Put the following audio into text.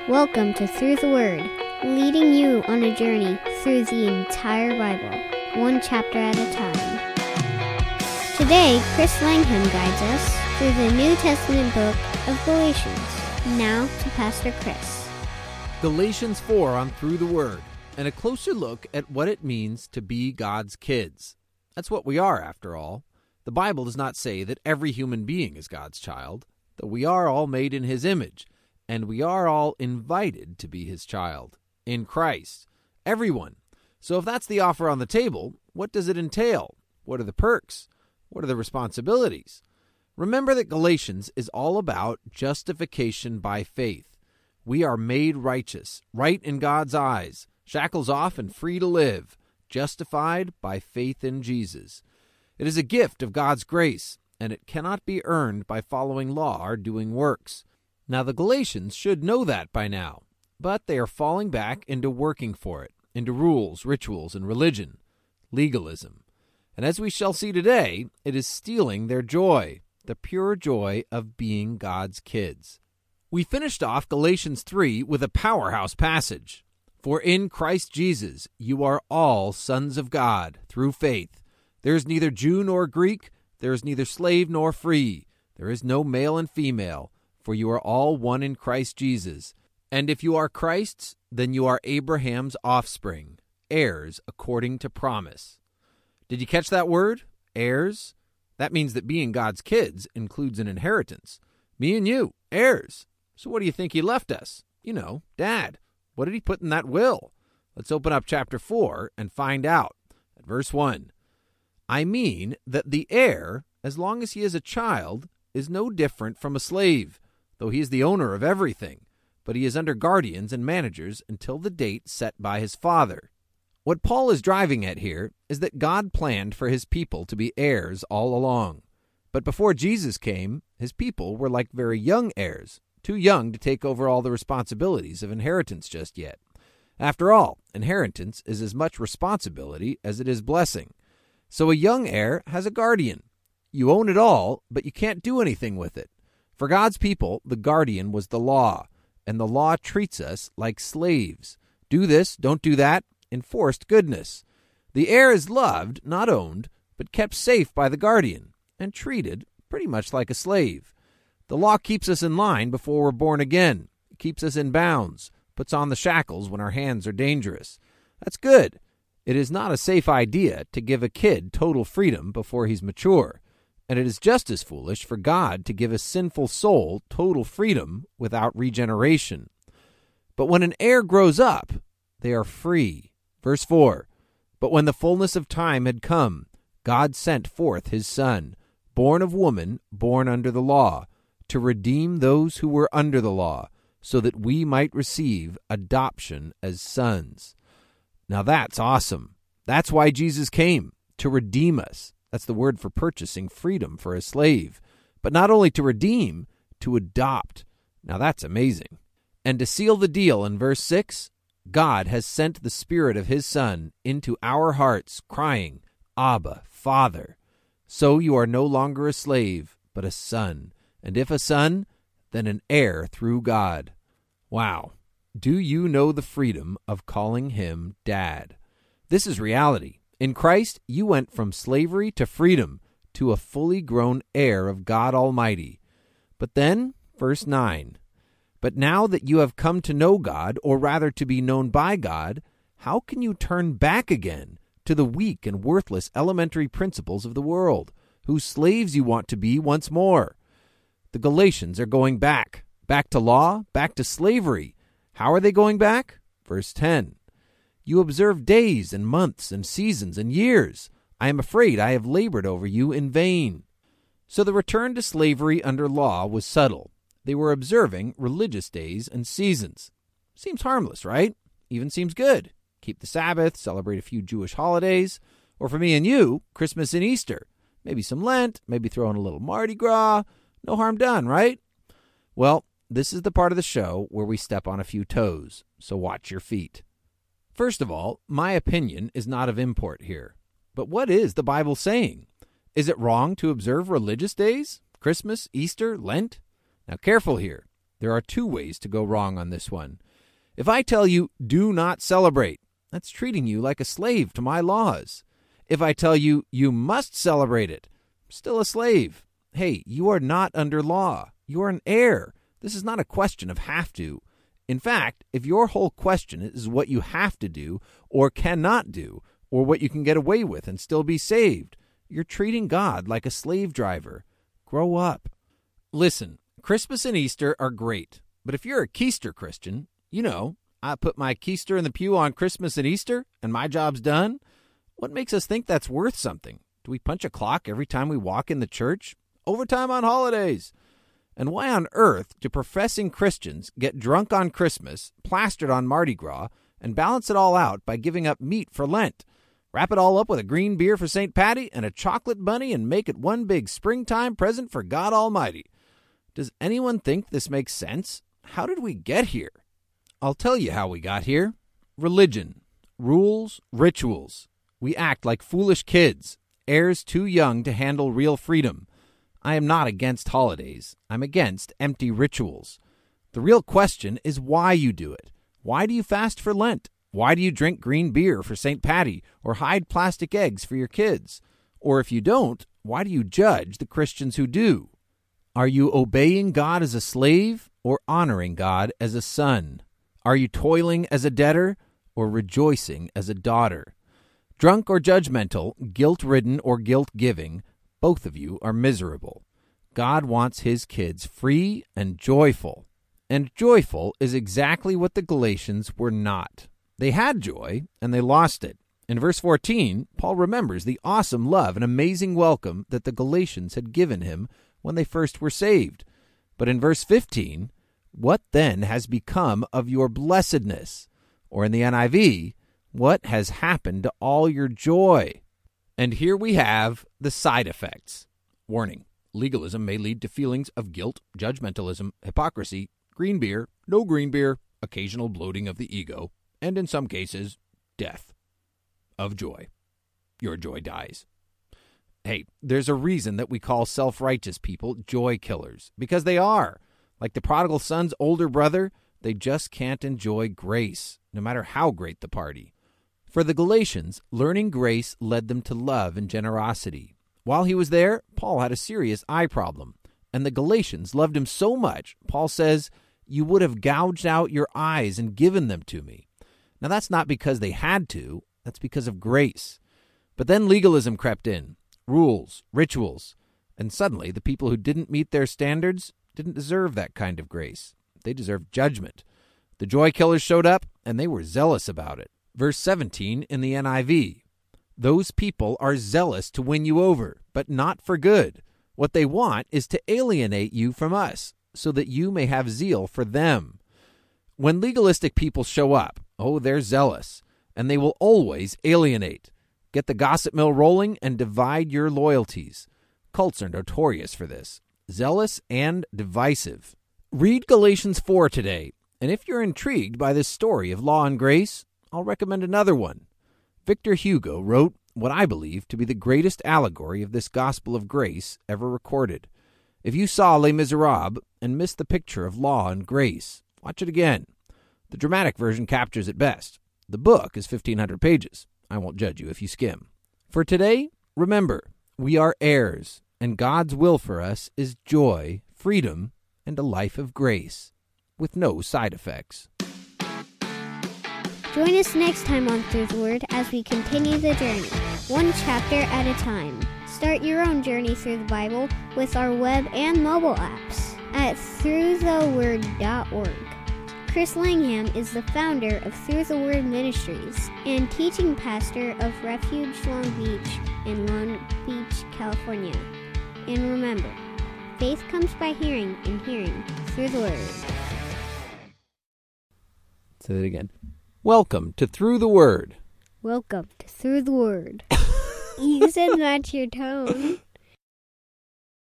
Welcome to Through the Word, leading you on a journey through the entire Bible, one chapter at a time. Today, Chris Langham guides us through the New Testament book of Galatians. Now to Pastor Chris. Galatians 4 on Through the Word, and a closer look at what it means to be God's kids. That's what we are, after all. The Bible does not say that every human being is God's child, though we are all made in His image, and we are all invited to be His child, in Christ. Everyone. So if that's the offer on the table, what does it entail? What are the perks? What are the responsibilities? Remember that Galatians is all about justification by faith. We are made righteous, right in God's eyes, shackles off and free to live, justified by faith in Jesus. It is a gift of God's grace, and it cannot be earned by following law or doing works. Now, the Galatians should know that by now, but they are falling back into working for it, into rules, rituals, and religion, legalism. And as we shall see today, it is stealing their joy, the pure joy of being God's kids. We finished off Galatians 3 with a powerhouse passage. For in Christ Jesus you are all sons of God through faith. There is neither Jew nor Greek, there is neither slave nor free, there is no male and female, for you are all one in Christ Jesus. And if you are Christ's, then you are Abraham's offspring, heirs according to promise. Did you catch that word? Heirs? That means that being God's kids includes an inheritance. Me and you, heirs. So what do you think He left us? You know, Dad. What did He put in that will? Let's open up chapter 4 and find out. At verse 1. I mean that the heir, as long as he is a child, is no different from a slave, though he is the owner of everything, but he is under guardians and managers until the date set by his father. What Paul is driving at here is that God planned for His people to be heirs all along. But before Jesus came, His people were like very young heirs, too young to take over all the responsibilities of inheritance just yet. After all, inheritance is as much responsibility as it is blessing. So a young heir has a guardian. You own it all, but you can't do anything with it. For God's people, the guardian was the law, and the law treats us like slaves. Do this, don't do that, enforced goodness. The heir is loved, not owned, but kept safe by the guardian, and treated pretty much like a slave. The law keeps us in line before we're born again. It keeps us in bounds, puts on the shackles when our hands are dangerous. That's good. It is not a safe idea to give a kid total freedom before he's mature, and it is just as foolish for God to give a sinful soul total freedom without regeneration. But when an heir grows up, they are free. Verse 4, But when the fullness of time had come, God sent forth His Son, born of woman, born under the law, to redeem those who were under the law, so that we might receive adoption as sons. Now that's awesome. That's why Jesus came, to redeem us. That's the word for purchasing freedom for a slave. But not only to redeem, to adopt. Now that's amazing. And to seal the deal in verse 6, God has sent the Spirit of His Son into our hearts, crying, Abba, Father. So you are no longer a slave, but a son. And if a son, then an heir through God. Wow. Do you know the freedom of calling Him Dad? This is reality. In Christ, you went from slavery to freedom, to a fully grown heir of God Almighty. But then, verse 9, But now that you have come to know God, or rather to be known by God, how can you turn back again to the weak and worthless elementary principles of the world, whose slaves you want to be once more? The Galatians are going back to law, back to slavery. How are they going back? Verse 10. You observe days and months and seasons and years. I am afraid I have labored over you in vain. So the return to slavery under law was subtle. They were observing religious days and seasons. Seems harmless, right? Even seems good. Keep the Sabbath, celebrate a few Jewish holidays, or for me and you, Christmas and Easter. Maybe some Lent, maybe throw in a little Mardi Gras. No harm done, right? Well, this is the part of the show where we step on a few toes, so watch your feet. First of all, my opinion is not of import here. But what is the Bible saying? Is it wrong to observe religious days? Christmas, Easter, Lent? Now careful here. There are two ways to go wrong on this one. If I tell you, do not celebrate, that's treating you like a slave to my laws. If I tell you, you must celebrate it, still a slave. Hey, you are not under law. You are an heir. This is not a question of have to. In fact, if your whole question is what you have to do or cannot do, or what you can get away with and still be saved, you're treating God like a slave driver. Grow up. Listen, Christmas and Easter are great, but if you're a keister Christian, you know, I put my keister in the pew on Christmas and Easter, and my job's done. What makes us think that's worth something? Do we punch a clock every time we walk in the church? Overtime on holidays. And why on earth do professing Christians get drunk on Christmas, plastered on Mardi Gras, and balance it all out by giving up meat for Lent? Wrap it all up with a green beer for St. Patty and a chocolate bunny and make it one big springtime present for God Almighty. Does anyone think this makes sense? How did we get here? I'll tell you how we got here. Religion, rules, rituals. We act like foolish kids, heirs too young to handle real freedom. I am not against holidays. I'm against empty rituals. The real question is why you do it. Why do you fast for Lent? Why do you drink green beer for St. Patty or hide plastic eggs for your kids? Or if you don't, why do you judge the Christians who do? Are you obeying God as a slave or honoring God as a son? Are you toiling as a debtor or rejoicing as a daughter? Drunk or judgmental, guilt-ridden or guilt-giving, both of you are miserable. God wants his kids free and joyful. And joyful is exactly what the Galatians were not. They had joy, and they lost it. In verse 14, Paul remembers the awesome love and amazing welcome that the Galatians had given him when they first were saved. But in verse 15, what then has become of your blessedness? Or in the NIV, what has happened to all your joy? And here we have the side effects. Warning, legalism may lead to feelings of guilt, judgmentalism, hypocrisy, green beer, no green beer, occasional bloating of the ego, and in some cases, death of joy. Your joy dies. Hey, there's a reason that we call self-righteous people joy killers, because they are. Like the prodigal son's older brother, they just can't enjoy grace, no matter how great the party. For the Galatians, learning grace led them to love and generosity. While he was there, Paul had a serious eye problem, and the Galatians loved him so much, Paul says, you would have gouged out your eyes and given them to me. Now that's not because they had to, that's because of grace. But then legalism crept in, rules, rituals, and suddenly the people who didn't meet their standards didn't deserve that kind of grace. They deserved judgment. The joy killers showed up, and they were zealous about it. Verse 17 in the NIV, those people are zealous to win you over, but not for good. What they want is to alienate you from us, so that you may have zeal for them. When legalistic people show up, they're zealous, and they will always alienate. Get the gossip mill rolling and divide your loyalties. Cults are notorious for this. Zealous and divisive. Read Galatians 4 today, and if you're intrigued by this story of law and grace, I'll recommend another one. Victor Hugo wrote what I believe to be the greatest allegory of this gospel of grace ever recorded. If you saw Les Miserables and missed the picture of law and grace, watch it again. The dramatic version captures it best. The book is 1,500 pages. I won't judge you if you skim. For today, remember, we are heirs, and God's will for us is joy, freedom, and a life of grace, with no side effects. Join us next time on Through the Word as we continue the journey, one chapter at a time. Start your own journey through the Bible with our web and mobile apps at throughtheword.org. Chris Langham is the founder of Through the Word Ministries and teaching pastor of Refuge Long Beach in Long Beach, California. And remember, faith comes by hearing, and hearing through the Word. Say that again. Welcome to Through the Word. Welcome to Through the Word. You said match your tone.